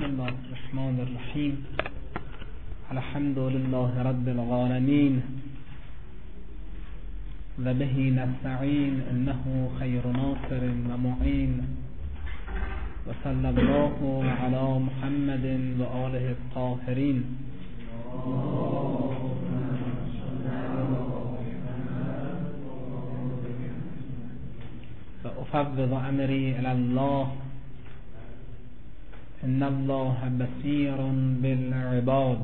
الله الرحمن الرحیم. الحمد لله رب العالمین و به نستعین انه خیر ناصر و معین و صلی الله علی محمد و آله الطاهرین. و افوض امری الی الله ان الله بصیر بالعباد.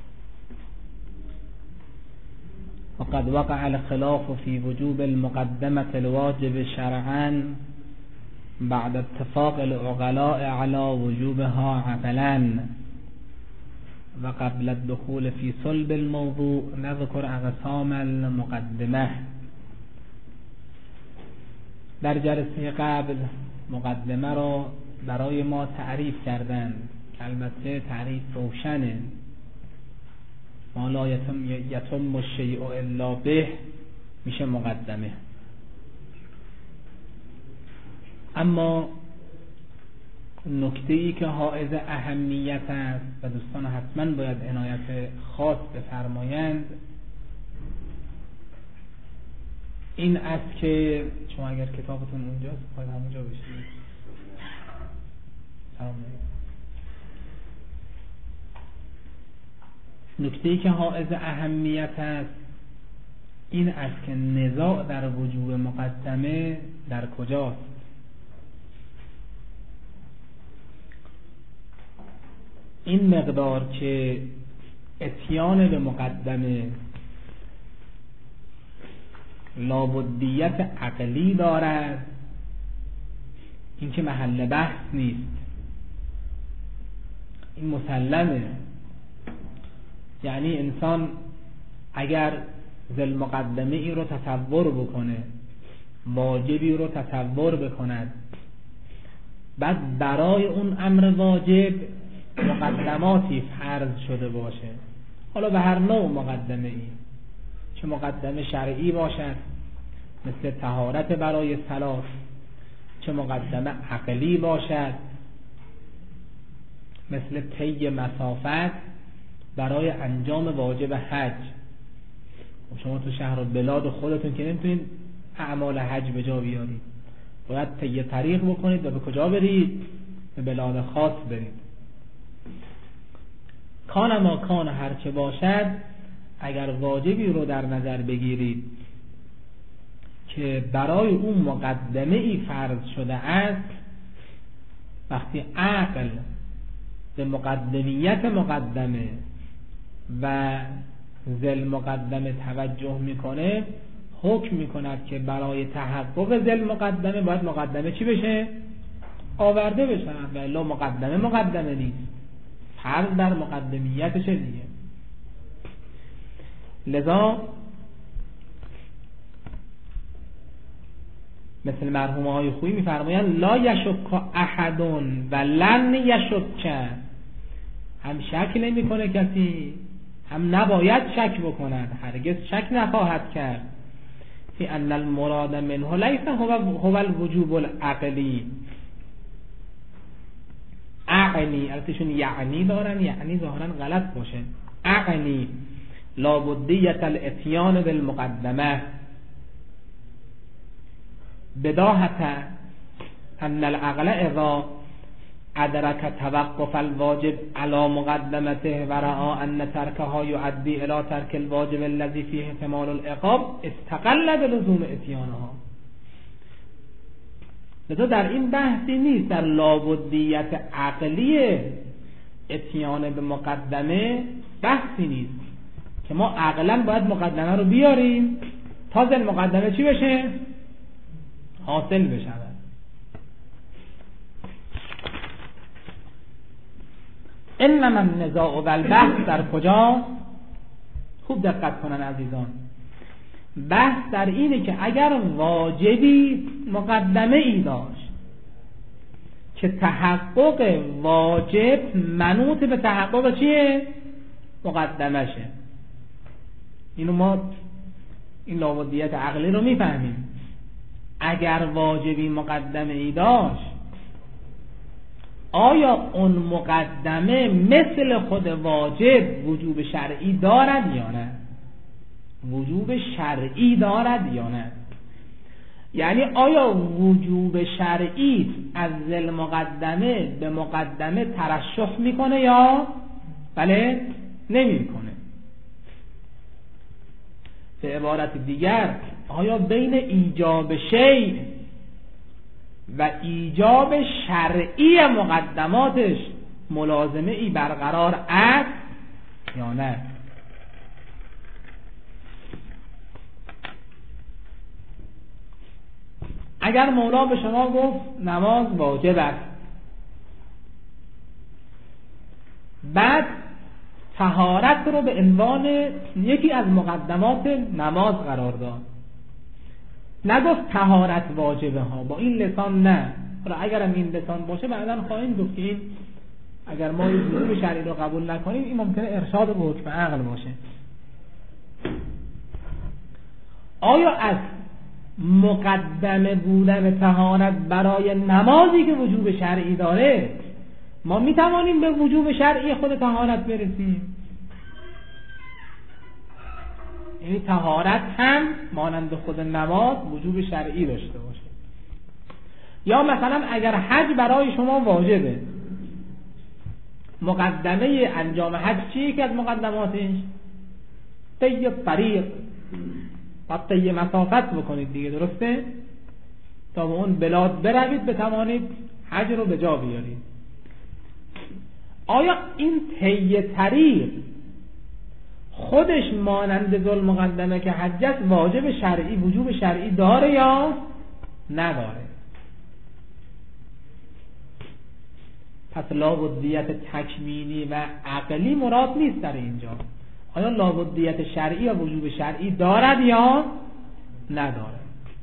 وقد وقع الخلاف في وجوب المقدمة الواجب شرعا بعد اتفاق العقلاء على وجوبها عقلا. وقبل الدخول في صلب الموضوع نذكر اقسام المقدمه. در جلسه قبل مقدمه را برای ما تعریف کردند که البته تعریف روشنه. ما لا یتم الشیء الا به میشه مقدمه. اما نکته‌ای که حائز اهمیت است و دوستان حتما باید عنایت خاص بفرمایند این است که شما اگر کتابتون اونجاست باید همونجا بشید. سلام علیکم. نکته‌ای که حائز اهمیت است این است که نزاع در وجوب مقدمه در کجاست. این مقدار که اتیان به مقدمه لابدیت عقلی دارد این که محل بحث نیست، این مسلمه. یعنی انسان اگر ذل مقدمه ای رو تصور بکنه، واجبی رو تصور بکند، بعد برای اون امر واجب مقدماتی فرض شده باشه، حالا به هر نوع مقدمه ای، چه مقدمه شرعی باشد مثل طهارت برای صلات، چه مقدمه عقلی باشد مثل طی مسافت برای انجام واجب حج. شما تو شهر و بلاد خودتون که نمیتونید اعمال حج به جا بیارید، باید طی طریق بکنید و به کجا برید؟ به بلاد خاص برید. کان ما کان هر چه باشد، اگر واجبی رو در نظر بگیرید که برای اون مقدمه ای فرض شده است، وقتی عقل به مقدمیت مقدمه و ذل مقدمه توجه میکنه، حکم میکند که برای تحقق ذل مقدمه باید مقدمه چی بشه؟ آورده بشه. و الا مقدمه نیست، فرض بر مقدمیتشه دیگه. لذا مثل مرحوم های خویی میفرمایند لا یشک احد و لن یشک، هم شک نمی کنه کسی، هم نباید شک بکند، هرگز شک نخواهد کرد فی ان المراد منه لیس هو الوجوب العقلی. عقلی البتهشون یعنی دارن، یعنی ظاهرا غلط باشه. عقلی لابدیت الاتیان بالمقدمه بداهة ان العقل اذا ادرک توقف الواجب على مقدمته و رأى ان ترکها يؤدي الى ترک الواجب الذي فيه احتمال العقاب استقل بلزوم اتیانها. لذا در این بحثی نیست، در لابدیت عقلی اتیان به مقدمه بحثی نیست که ما عقلا باید مقدمه رو بیاریم تا ذل مقدمه چی بشه؟ حاصل بشود. انما النزاع و البحث در کجا؟ خوب دقت کنن عزیزان. بحث در اینه که اگر واجبی مقدمه ای داشت که تحقق واجب منوط به تحقق چیه؟ مقدمه شه. اینو ما این لابدیت عقلی رو میفهمیم. اگر واجبی مقدمه ای داشت آیا اون مقدمه مثل خود واجب وجوب شرعی دارد یا نه؟ وجوب شرعی دارد یا نه؟ یعنی آیا وجوب شرعی از ذل مقدمه به مقدمه ترشح میکنه یا بله نمیکنه؟ به عبارت دیگر آیا بین ایجاب شیء و ایجاب شرعی مقدماتش ملازمه ای برقرار است یا نه؟ اگر مولا به شما گفت نماز واجب است، بعد طهارت رو به عنوان یکی از مقدمات نماز قرار داد، نگفت طهارت واجبه ها، با این لسان نه. حالا اگرم این لسان باشه بعداً خواهیم گفت که این اگر ما وجوب شرعی رو قبول نکنیم این ممکنه ارشاد به حکم عقل باشه. آیا از مقدمه بودن طهارت برای نمازی که وجوب شرعی داره ما میتوانیم به وجوب شرعی خود طهارت برسیم؟ یعنی طهارت هم مانند خود نماز وجوب شرعی داشته باشه. یا مثلا اگر حج برای شما واجبه، مقدمه انجام حج چیه که از مقدماتش؟ طی طریق، باید طی مسافت بکنید دیگه، درسته؟ تا به اون بلاد بروید بتوانید حج رو به جا بیارید. آیا این طی طریق خودش مانند ذل مقدمه که حج است واجب شرعی وجوب شرعی داره یا نداره؟ پس لابدیت تکوینی و عقلی مراد نیست در اینجا. آیا لابدیت شرعی یا وجوب شرعی دارد یا نداره؟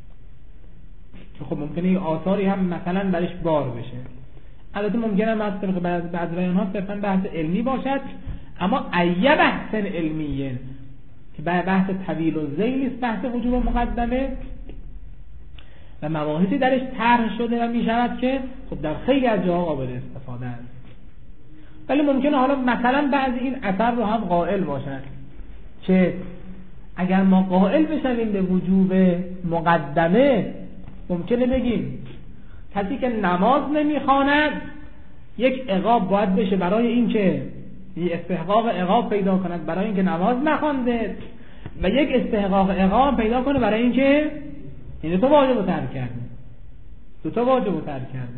خب ممکنه این آثاری هم مثلا برش بار بشه. البته ممکنه هم از طریق بعض بیان‌ها صرفاً بحث علمی باشد، اما ایه بحث علمیه که بحث طویل و ذیل است، بحث وجوب مقدمه و مباحثی درش طرح شده و می شود که خب در خیلی از جاها قابل استفاده است. ولی ممکنه حالا مثلا بعضی این اثر رو هم قائل باشد که اگر ما قائل بشویم به وجوب مقدمه ممکنه بگیم کسی که نماز نمیخواند یک عقاب باید بشه برای این که یک استحقاق عقاب پیدا کند برای اینکه نماز نخوانده و یک استحقاق عقاب پیدا کنه برای اینکه این تو واجب رو ترک کرده، دو تا واجب رو ترک کرده.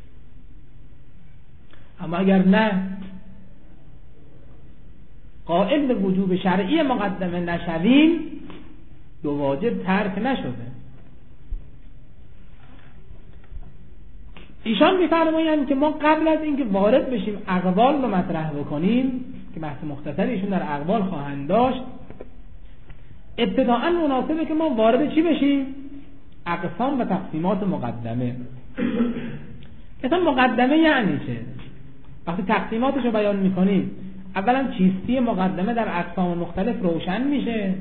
اما اگر نه قائل به وجوب شرعی مقدمه نشویم دو واجب ترک نشده. ایشان می‌فرمایند که ما قبل از اینکه وارد بشیم اقوال رو مطرح بکنیم که بحث مختصری ایشون در اقوال خواهند داشت، ابتداءً مناسبه که ما وارد چی بشیم؟ اقسام و تقسیمات مقدمه. مثلا مقدمه یعنی چه؟ وقتی تقسیماتش رو بیان میکنیم اولا چیستی مقدمه در اقسام مختلف روشن میشه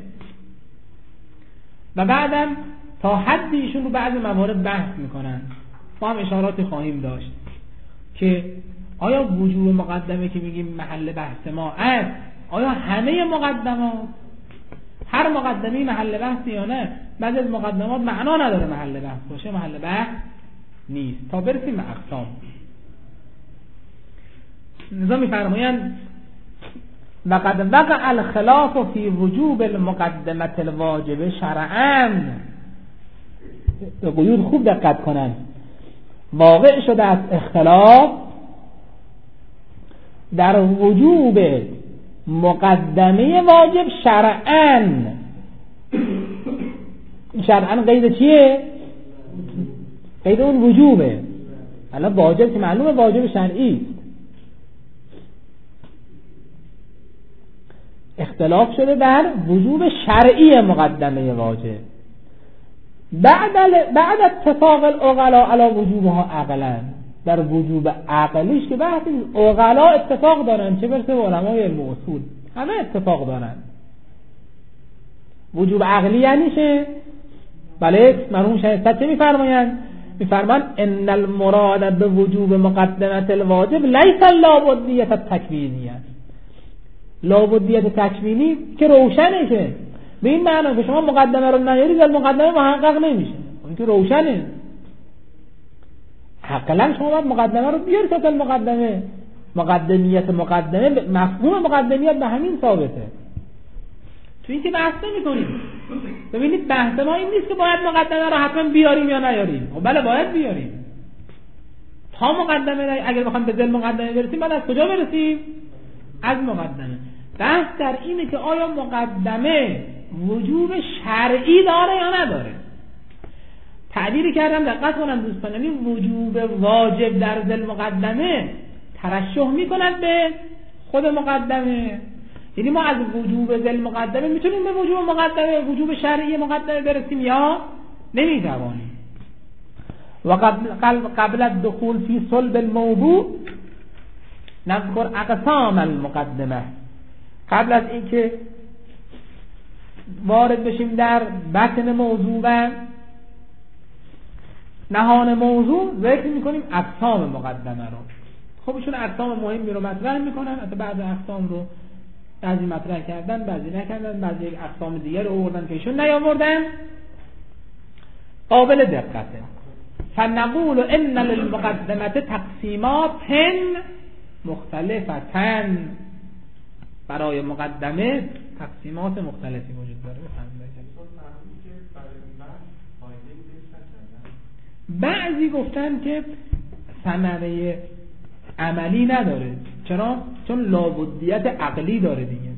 و بعدم تا حدی ایشون رو بعضی موارد بحث میکنن. ما هم اشاراتی خواهیم داشت که آیا وجوب مقدمه که میگیم محل بحث ما است آیا همه مقدمات هر مقدمه محل بحث یا نه؟ بعضی از مقدمات معنا نداره محل بحث باشه، محل بحث نیست تا برسیم به اقسام. نظام می‌فرمایند وقد وقع الخلاف فی وجوب المقدمه الواجب شرعاً. قیود خوب دقت کنن. واقع شده از اختلاف در وجوب مقدمه واجب شرعاً. شرعاً قید چیه؟ قید اون وجوبه. الان واجب که معلومه واجب شرعی. اختلاف شده در وجوب شرعی مقدمه واجب بعد اتفاق العقلاء علی وجوبها عقلاً. در وجوب عقلیش که بحثی عقلاء اتفاق دارن، چه برسه به علمای علم و اصول همه اتفاق دارن. وجوب عقلی یعنی چه؟ بله مرحوم شایسته چه میفرمایند؟ میفرمان ان المراد به وجوب مقدمت الواجب لیس لابدیت التکوینیه، لابدیت تکوینی که روشنه، که به این معنی که شما مقدمه رو نیارید المقدمه محقق نمیشه، این که روشنه. حقا شما باید مقدمه رو بیارید تا المقدمه، مقدمیت مقدمه، مفهوم مقدمیت به همین ثابته. تو این که بحث نمی‌کنیم. ببینید بحث ما این نیست که باید مقدمه رو حتما بیاریم یا نیاریم. خب بله باید بیاریم. تا مقدمه اگر بخوام به ذل مقدمه برسیم بعد از کجا برسیم؟ از مقدمه. بحث در اینه که آیا مقدمه وجوب شرعی داره یا نداره. تعبیری کردم دقت کنن دوستان، یعنی وجوب واجب در ذل مقدمه ترشح می‌کند به خود مقدمه. یعنی ما از وجوب ذل مقدمه میتونیم به وجوب مقدمه، وجوب شرعی مقدمه برسیم یا نمیتوانیم. و قبل الدخول فی صلب الموضوع نذکر اقسام المقدمه. قبل از اینکه وارد بشیم در بطن موضوع و نهان موضوع ذکر میکنیم اقسام مقدمه رو. خب ایشون اقسام مهمی رو مطرح میکنن، حتی بعضی اقسام رو بعضی مطرح کردن بعضی نکردن، بعضی اقسام دیگر رو آوردن که ایشون نیاوردن. قابل دقته. فنقول ان للمقدمه تقسیمات مختلفتن. برای مقدمه تقسیمات مختلفی وجود داره. بعضی گفتن که ثمره عملی نداره. چرا؟ چون لابدیت عقلی داره دیگه.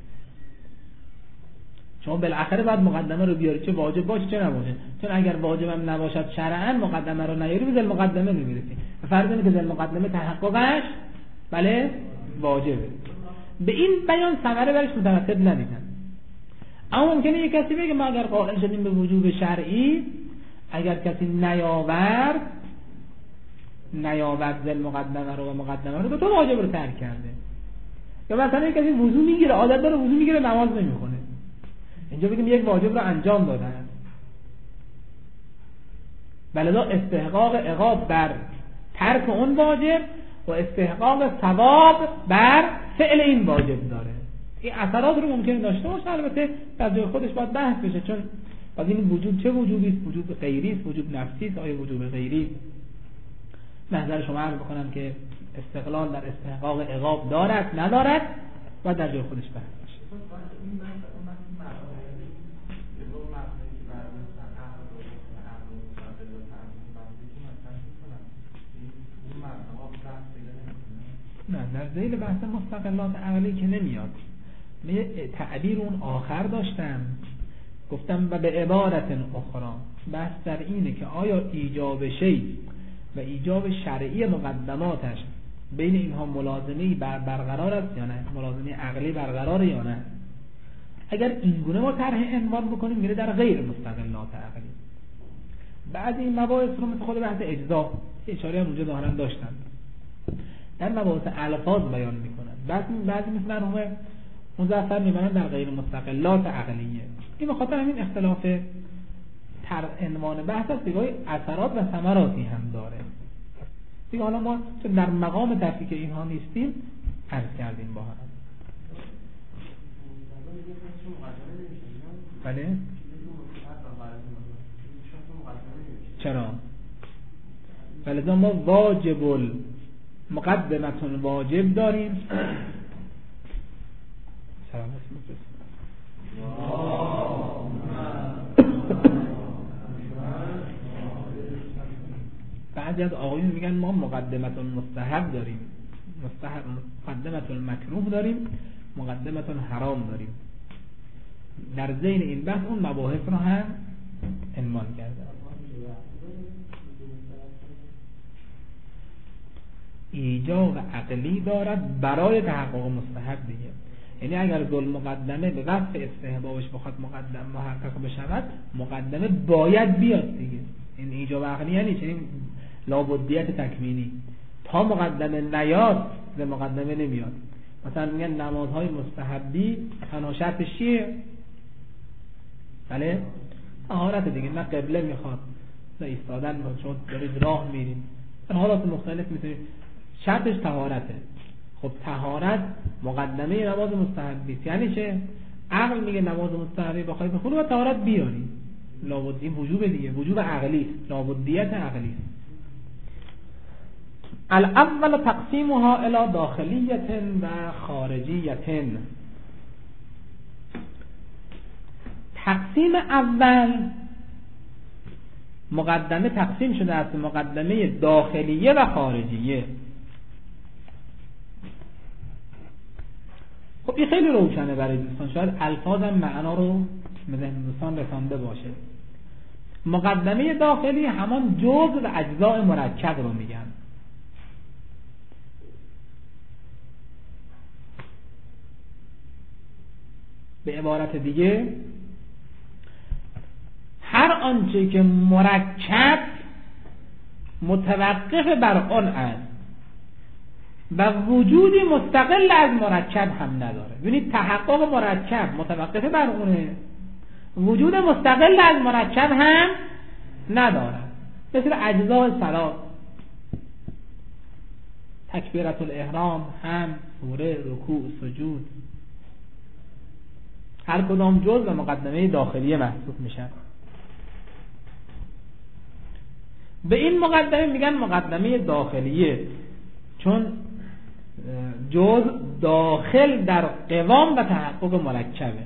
شما بالاخره باید مقدمه رو بیاری، چه واجب باشه چه نباشه. چون اگر واجب هم نباشد شرعاً مقدمه رو نیاری به ذل مقدمه نمیرسی. فرض اینه که ذل مقدمه تحققش بله واجبه. به این بیان ثمره برش مترتب ندیدن. اما ممکنه یک کسی بگه ما اگر قائل شدیم به وجوب شرعی، اگر کسی نیاورد ذل مقدمه رو و مقدمه رو تو واجب رو ترک کرده. یا مثلا یک کسی وضو میگیره، عادت داره وضو میگیره نماز نمیخونه، اینجا بگیم یک واجب رو انجام دادن، ولذا استحقاق عقاب بر ترک اون واجب و استحقاق ثواب بر فعل این واجب داره. این اثرات رو ممکنه داشته باشه، البته در جای خودش باید بحث بشه، چون باز این وجوب چه وجوبی است؟ وجوب غیری است، وجوب نفسی است. آیا وجوب غیری نظر شما عرض بکنم که استقلال در استحقاق عقاب دارد ندارد و در جای خودش بحث بشه. نه در ذیل بحث مستقلات عقلی که نمیاد. من تعبیر اون آخر داشتم، گفتم و به عبارت اخرى بحث در اینه که آیا ایجاب شیء و ایجاب شرعی مقدماتش بین اینها ملازمه‌ای برقرار است یا نه، ملازمه عقلی برقرار یا نه. اگر این گونه ما طرح عنوان بکنیم میره در غیر مستقلات عقلی. بعد این مباحث رو مثل خود بحث اجزا اشاره هم اونجا ظاهرا داشتن، در مباحث الفاظ بیان میکنن. بعضی مثل مرحوم مظفر میبرن در غیر مستقلات عقلیه. این بخاطر همین اختلاف عنوان بحث است، دیگه اثرات و ثمراتی هم داره. دیگه حالا ما چون در مقام تفکیک اینها نیستیم عرض کردیم با هم. بله؟ چرا؟ بله ما واجب مقدمتون واجب داریم. سلام بعضی از آقایون میگن ما مقدمتون مستحب داریم، مقدمتون مکروه داریم، مقدمتون حرام داریم. در ذیل این بحث اون مباحث رو هم عنوان کرده. ایجاب عقلی دارد برای تحقق مستحب دیگه. یعنی اگر ذل مقدمه به وصف استحبابش بخواد مقدم محقق بشود، مقدمه باید بیاد دیگه. این ایجاب عقلی یعنی چنین لابدیت تکوینی. تا مقدمه نیاد به مقدمه نمیاد. مثلا میگن نمازهای مستحبی تنها شرطش چیه؟ بله؟ طهارت دیگه. نه قبله میخواد، ایستادن چون دارید راه میرید در حالات مختلف میتونید. شرطش طهارته. خب طهارت مقدمه نماز مستحب نیست. یعنی چه؟ عقل میگه نماز مستحبی بخوای بخونی و طهارت بیاری، لابد این وجوب دیگه، وجوب عقلی است، لابدیت عقلی است. الاول تقسیمها الی داخلیت و خارجیت. تقسیم اول، مقدمه تقسیم شده است مقدمه داخلیه و خارجیه. خب این خیلی روشنه برای دوستان، شاید الفاظم معنا رو به ذهن دوستان رسانده باشه. مقدمه داخلی همان جزء و اجزاء مرکب رو میگن. به عبارت دیگه هر آنچه که مرکب متوقف بر آن است و وجودی مستقل از مرکب هم نداره. یعنی تحقق مرکب متوقف بر اونه، وجود مستقل از مرکب هم نداره. مثل اجزاء صلات، تکبیرت الاحرام، هم سوره، رکوع، سجود، هر کدام جزء مقدمه داخلیه محسوب میشن. به این مقدمه میگن مقدمه داخلیه، چون جزء داخل در قوام و تحقق مرکبه.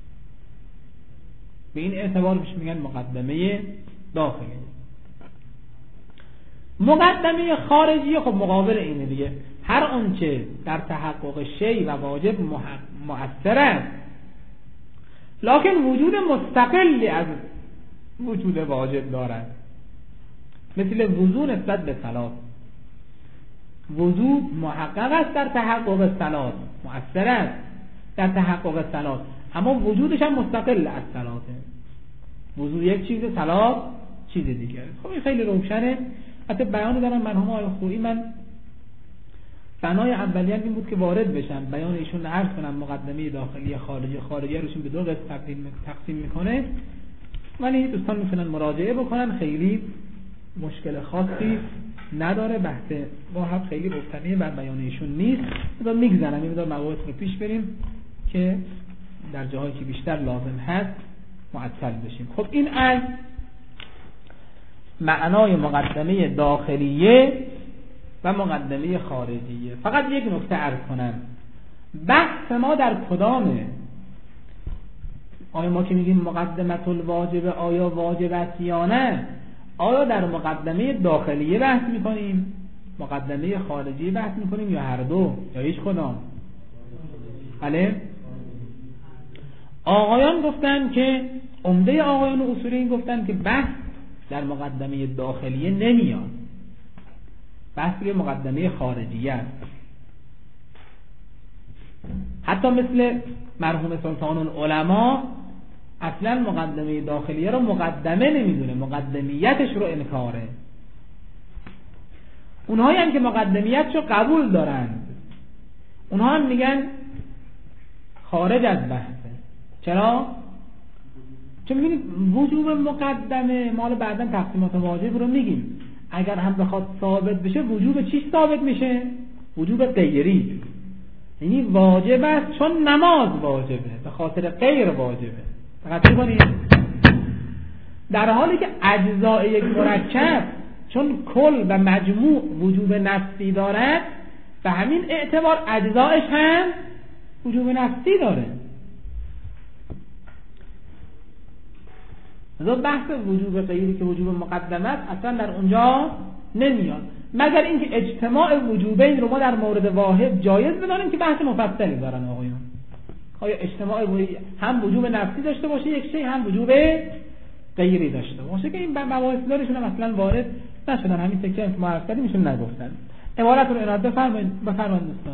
به این اعتبار بهش میگن مقدمه داخلیه. مقدمه خارجیه خب مقابل اینه دیگه، هر آنچه در تحقق شیء و واجب مؤثر است لکن وجود مستقلی از وجود واجب دارد. مثل وضو نسبت به صلات، وضو محقق است در تحقق صلات، مؤثر است در تحقق صلات، اما وجودش هم مستقل از صلاته. وضو یک چیز، صلات چیز دیگه. خب این خیلی روشنه. حتی بیان دارم مرحوم آقای خویی، من بنای اولیه این بود که وارد بشن بیان ایشون عرض کنم مقدمه داخلی خارجی روشون به دو قسمت تقسیم میکنه، ولی دوستان میتونن مراجعه بکنن، خیلی مشکل خاصی نداره. بحث ما هم خیلی گفتنیه بر بیان ایشون نیست، مثلا میگذنم این مباحث رو پیش بریم که در جاهایی که بیشتر لازم هست معطل بشیم. خب این از معنای مقدمه داخلیه و مقدمه خارجیه. فقط یک نکته عرض کنم، بحث ما در کدامه؟ آیا ما که میگیم مقدمت الواجب آیا واجب است یا نه؟ آیا در مقدمه داخلیه بحث میکنیم، مقدمه خارجی بحث میکنیم، یا هر دو، یا هیچ کدام؟ بله، آقایان گفتن که عمده آقایان اصولی گفتن که بحث در مقدمه داخلیه نمیاد، بحث روی مقدمه خارجیه است. حتی مثل مرحوم سلطان العلماء اصلا مقدمه داخلیه رو مقدمه نمیدونه، مقدمیتش رو انکاره. اونهایی هم که مقدمیتش رو قبول دارند اونها هم میگن خارج از بحثه. چرا؟ چون میبینید وجوب مقدمه مال بعداً تقسیمات واجب رو میگیم، اگر هم بخواد ثابت بشه وجوب چیش ثابت میشه؟ وجوب غیری، یعنی واجب است چون نماز واجبه، به خاطر غیر واجبه. دقت کنید، در حالی که اجزای یک مرکب چون کل و مجموع وجوب نفسی دارد، به همین اعتبار اجزایش هم وجوب نفسی داره. لذا بحث وجوب غیری که وجوب مقدمه است اصلا در اونجا نمیاد، مگر اینکه اجتماع وجوبین رو ما در مورد واحد جایز بدانیم که بحث مفصلی دارن آقایان. آیا اجتماع هم وجوب نفسی داشته باشه یک شی، هم وجوب غیری داشته باشه، که این مباحث دارشون هم اصلا وارد نشدن، همین تکه که ما عرض کردیم ایشون نگفتن. عبارت رو عنایت بفرمایید دوستان.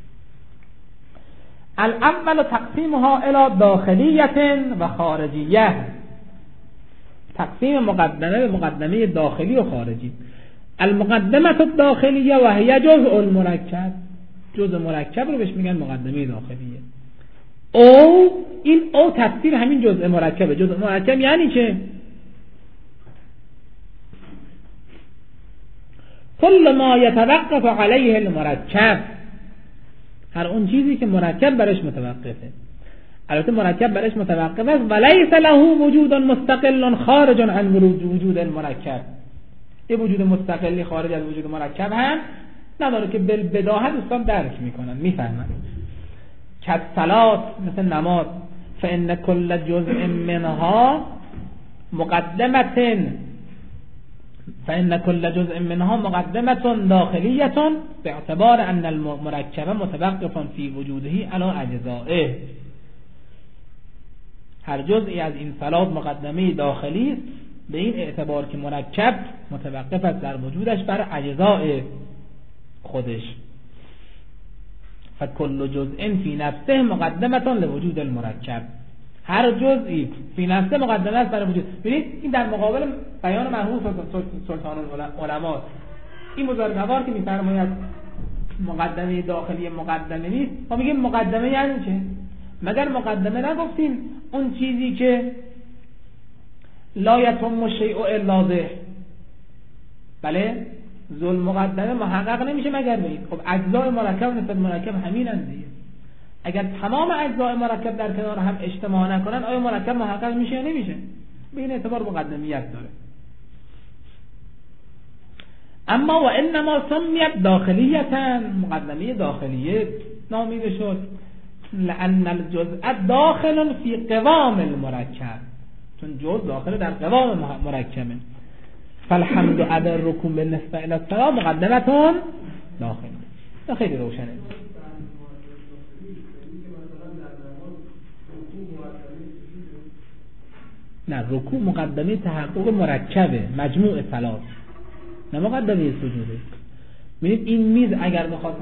الاول تقسیمها الی داخلیه و خارجیه. تقسیم مقدمه به مقدمه داخلی و خارجی. المقدمه الداخلیه و هی جزء المرکب، جزء مرکب رو بهش میگن مقدمه داخلیه. او این او تفسیر همین جزء مرکبه. جزء مرکب یعنی چه؟ کل ما یتوقف علیه المرکب، هر اون چیزی که مرکب برش متوقفه. البته مرکب برش متوقف است ولیس له وجود مستقل خارج عن وجود المرکب، یه وجود مستقلی خارج از وجود مرکب هم نداره که بالبداهه دوستان درک میکنن میفهمن. کالصلات، مثل نماز، فان کل جزء منها مقدمة داخلیة باعتبار ان المرکب متوقف فی وجوده علی اجزائه. هر جزئی از این صلات مقدمه داخلی است به این اعتبار که مرکب متوقف است در وجودش بر اجزاء خودش. فکل جزء فی نفسه مقدمة لوجود المرکب، هر جزئی فی نفسه مقدمه است برای وجود. ببینید این در مقابل بیان مرحوم سلطان العلماء، این بزرگوار که میفرماید مقدمه داخلی مقدمه نیست، ما میگیم مقدمه یعنی چه؟ مگر مقدمه نگفتیم اون چیزی که لا یتم الشیء الا به، بله ذل مقدمه محقق نمیشه مگر به این. خب اجزای مرکب نسبت مرکب همینند دیگه. اگر تمام اجزای مرکب در کنار هم اجتماع نکنن آیا مرکب محقق میشه یا نمیشه؟ به این اعتبار مقدمیت داره. اما و انما سمیت داخلیتا، مقدمه داخلیه نامیده شد لأن الجزء داخل فی قوام المرکب، چون جزء داخل در قوام مرکبه. فالحمد علی الرکوع بالنسبه الی الصلاة مقدمه داخل. تا خیلی روشنه. نه، رکوع مقدمه تحقق مرکبه، مجموع صلات، نه مقدمه سجوده. ببینید این میز اگر بخواد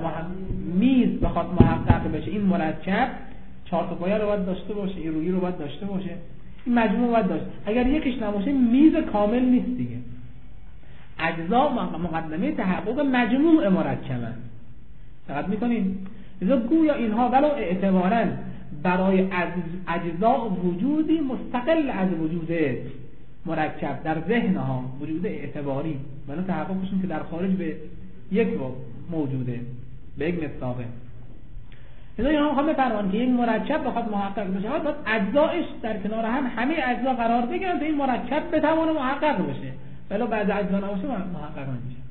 محقق بشه، این مرکب 4 تا پایه رو باید داشته باشه، این رویی رو باید داشته باشه، این مجموع باید داشته. اگر یکیش نباشه میز کامل نیست دیگه. اجزا مقدمه تحقق مجموع مرکبه. دقت می‌کنین؟ لذا گویا اینها ولو اعتباراً برای اجزا وجودی مستقل از وجود مرکب در ذهنها وجود اعتباری، ولی تحققشون که در خارج به یک موجوده، به یک مصداقه. لذا اینها میخوام بفرمایند که یک مرکب بخواد محقق بشه باید اجزایش در کنار هم همه اجزا قرار بگیرن تا این مرکب بتونه محقق بشه، ولی بعد اجزا نباشه محقق نمیشه.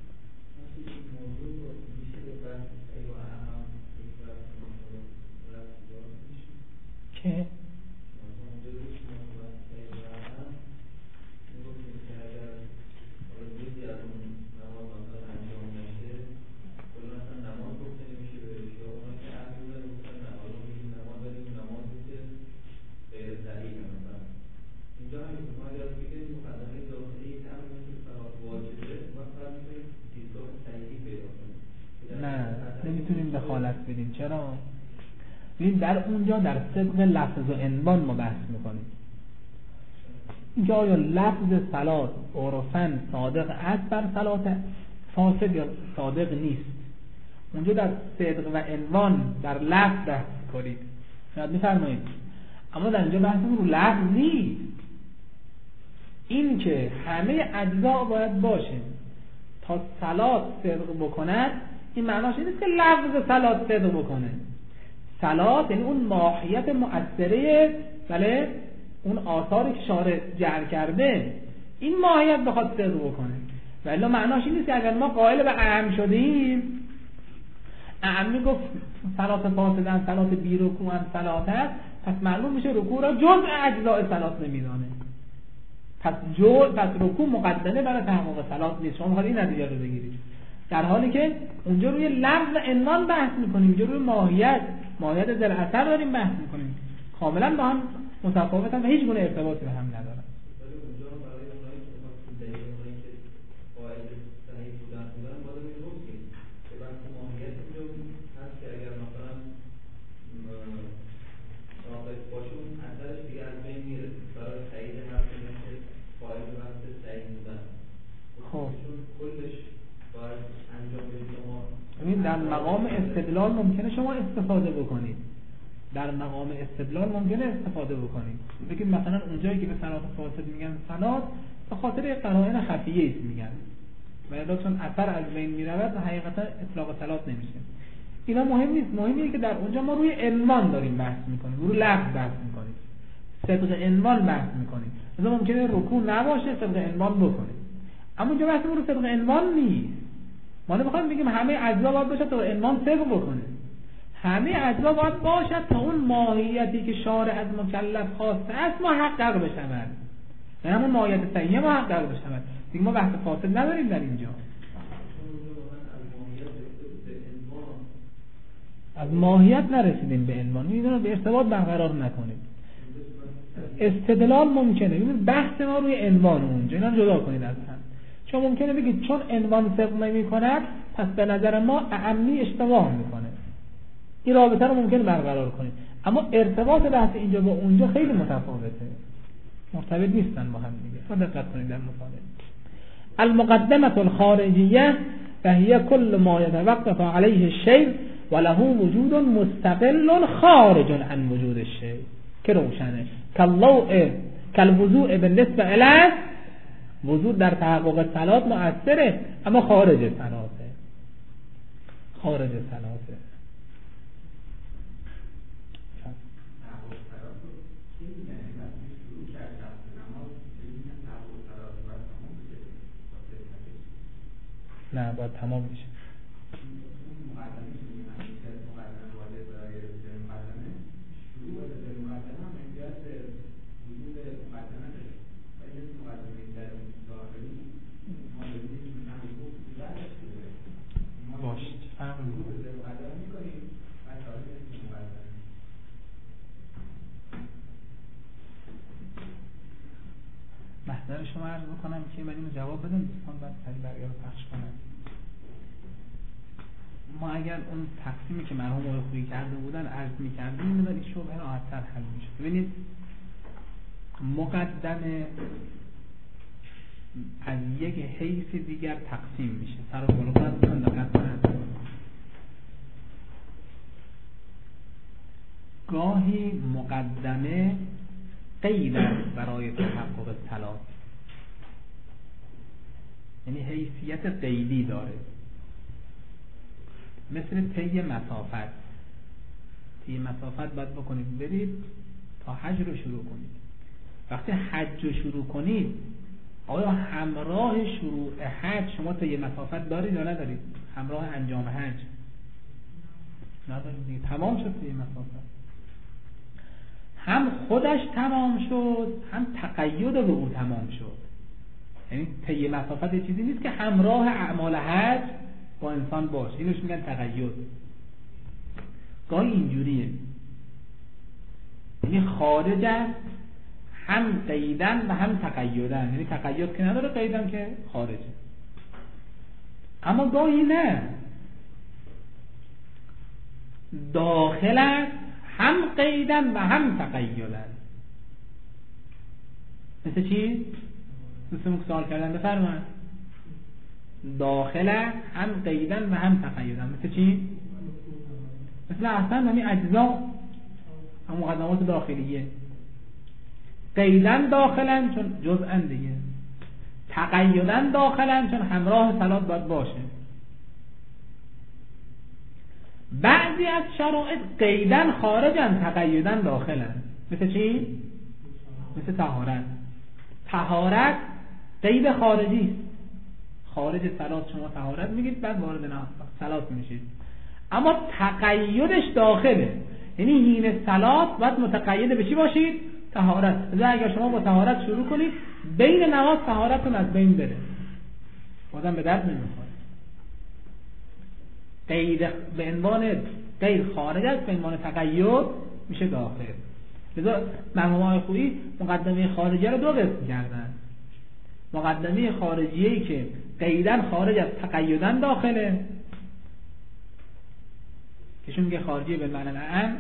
که نه نمیتونیم دخالت بدیم. چرا؟ ببین در اونجا در صدق لفظ و عنوان ما بحث میکنیم. اینجا آیا لفظ صلات عرفاً صادق است بر صلات فاسد یا صادق نیست؟ اونجا در صدق و عنوان در لفظ بحث کنید، یاد میفرمایید. اما در اینجا بحث رو لفظ نیست. این که همه اجزا باید باشه تا صلات صدق بکند، این معناش این نیست که لفظ صلات صدق بکنه. صلات یعنی اون ماهیت مؤثره، بله اون آثاری که شارع جعل کرده، این ماهیت بخواد صدق بکنه. ولی معناش این نیست که اگر ما قائل به اعم شدیم، اعم میگفت صلات فاسدن، صلات بی رکوع هم صلات هست، پس معلوم میشه رکوع را جزء اجزاء صلات نمیدانه. پس رکوع مقدمه برای تحقق صلات نیست. شما میخواید این نتیجه رو بگیرید، در حالی که اونجا روی لفظ و عنوان بحث میکنیم، اینجا روی ماهیت ذل اثر داریم بحث میکنیم. کاملا با هم متفاوتن و هیچ گونه ارتباطی به هم ندارن. در مقام استدلال ممکنه شما استفاده بکنید، در مقام استدلال ممکنه استفاده بکنید. بگید مثلا اونجایی که به صلات فاسد میگن صلات، به خاطر قرائن خفیه است میگن. ولی چون اثر از بین میرود حقیقتا اطلاق صلات نمیشه. اینا مهم نیست، مهم اینه که در اونجا ما روی عنوان داریم بحث میکنیم، روی لفظ بحث میکنیم، صدق عنوان بحث میکنیم. مثلا ممکنه رکوع نباشه، صدق عنوان بکنیم، اما اونجا بحث رو صدق عنوان نیست. ما نمیخوایم بگیم همه اجزا باید باشه تا عنوان صدق بکنه. همه اجزا باید باشد تا اون ماهیتی که شارع از مکلف خواسته است محقق بشود، و همون ماهیت صحیحه محقق بشود. دیگه ما بحث فاصل نداریم در اینجا. از ماهیت نرسیدیم به عنوان، این رو به ارتباط برقرار نکنیم. استدلال ممکنه، ببینید بحث ما روی عنوان اونجا، اینا رو جدا کنید از هم. چون ممکنه بگید چون عنوان صدق نمی‌کند پس به نظر ما اعمی اشتباه میکنه. این رابطه رو ممکنه برقرار کنید، اما ارتباط بحث اینجا با اونجا خیلی متفاوته، مرتبط نیستن با هم دیگه. دقت کنید در مطالعه. المقدمه الخارجیه فهي كل ما يتوقف عليه الشيء وله وجود مستقل خارج عن وجود الشيء که روشنه. کالوضوء بالنسبه الیه، وضوء در تحقق صلات مؤثره اما خارج صلاته، خارج صلاته. نه باید تمام میشه. محضر شما عرض بکنم که من اینو جواب بدم دوستان بعد سری برگه رو پخش کنم. ما اگر اون تقسیمی که مرحوم آقای خویی کرده بودن عرض می‌کردیم این ولی شبهه راحت‌تر حل میشه. ببینید مقدمه از یک حیث دیگر تقسیم میشه. سر و کلوفتر بودن دقت کنید. گاهی مقدمه قید برای تحقق صلات، یعنی حیثیت قیدی داره، مثل طی مسافت. طی مسافت باید بکنید برید تا حج رو شروع کنید. وقتی حج رو شروع کنید آیا همراه شروع حج شما طی مسافت دارید یا ندارید؟ همراه انجام حج ندارید، تمام شد طی مسافت. هم خودش تمام شد هم تقید به او تمام شد. یعنی طی مسافت چیزی نیست که همراه اعمال حج با انسان باشه، اینوش میگن تقید. گاهی اینجوریه، یعنی خارج است، هم قیدن و هم تقیدن، یعنی تقید که نداره قیدن که خارجه. اما گاهی نه، داخل است، هم قیدن و هم تقیدن. مثل چی؟ مثل سوال کردن بفرمایید. داخل هم قیدن و هم تقیدن. مثل چی؟ مثل اصلا همین اجزا، هم مقدمات داخلیه. قیدن داخلن چون جزءن دیگه، تقیدن داخلن چون همراه صلات باید باشه. بعضی از شرایط قیدن خارجن، تقیدن داخلن. مثل چی؟ مثل طهارت. طهارت قید خارجی است، خارج صلات شما طهارت میگید بعد وارد صلات میشید، اما تقیدش داخله، یعنی حین صلات باید متقید به چی باشید؟ طهارت. اگر شما با طهارت شروع کنید بین نماز طهارتتون از بین بره، بازم به درد نمیخوره. قید به عنوان غیر خارج است، به عنوان تقید میشه داخل. لذا مرحوم آقای خویی مقدمه خارجیه رو دو قسم کردن. مقدمه خارجیه‌ای که قیدن خارج از تقیدن داخله، که چون میگه خارجی به معنی اعم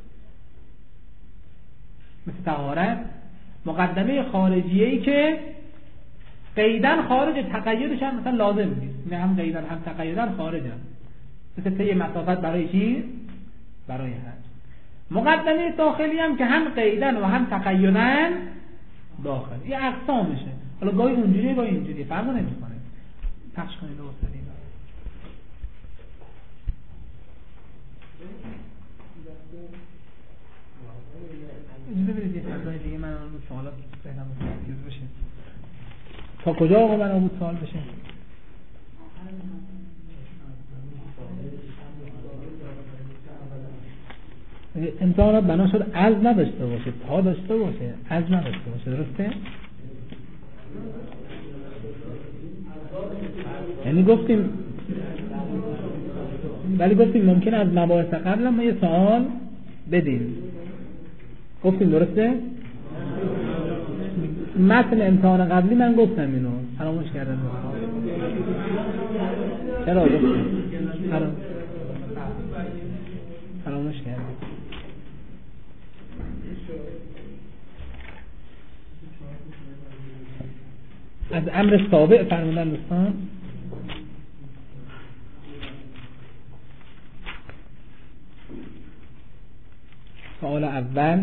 مثل طهارت. مقدمه خارجیه‌ای که قیدن خارج، تقیدش هم مثلا لازم نیست، نه هم قیدن هم تقیدن خارجن، مثل طی مسافت برای چی؟ برای حج. مقدمه داخلی هم که هم قیدن و هم تقیدن داخل. این اقسامشه. حالا گاهی اونجوریه گاهی اینجوریه، فرق نمیکنه. پخش کنید و بسرین اجازه بدید یه سوال دیگه من اون سوالات ذهنم ترکیز بشه. تا کجا آقا من بود سوال بشه؟ امتحانات بنا شد از نداشته باشه، تا داشته باشه، از نداشته باشه، درسته؟ یعنی گفتیم ولی گفتیم ممکنه از مباحث قبل ما یه سوال بدیم، گفتیم درسته؟ متن امتحان قبلی من گفتم اینو فراموش کردم. چرا گفتم؟ فراموش کردم. از امر سابع فرمودن دوستان. سوال اول